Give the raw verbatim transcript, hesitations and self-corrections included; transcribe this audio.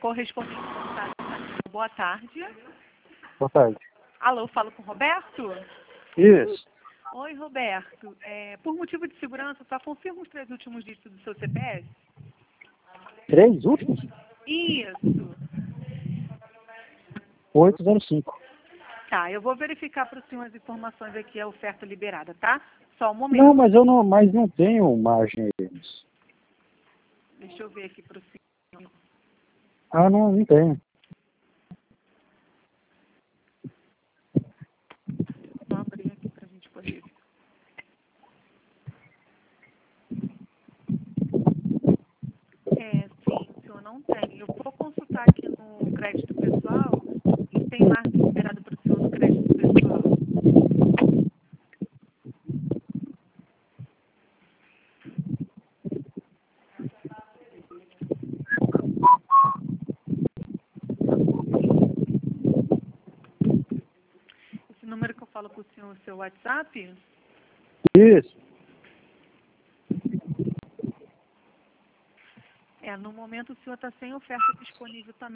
correspondente. Boa tarde. Boa tarde. Alô, falo com o Roberto? Isso. Oi, Roberto. É, por motivo de segurança, só confirma os três últimos dígitos do seu C P F? Três últimos? Isso. Oito zero cinco. Tá, eu vou verificar para o senhor as informações aqui, a oferta liberada, tá? Só um momento. Não, mas eu não, mas não tenho margem. Deixa eu ver aqui para o senhor. Ah, não, não tenho. Vou abrir aqui para a gente poder ver. É, sim, o senhor não tem. Eu vou consultar aqui no crédito pessoal e tem margem liberada para o senhor no crédito pessoal. Esse número que eu falo com o senhor, o seu WhatsApp? Isso. É, no momento o senhor está sem oferta disponível também.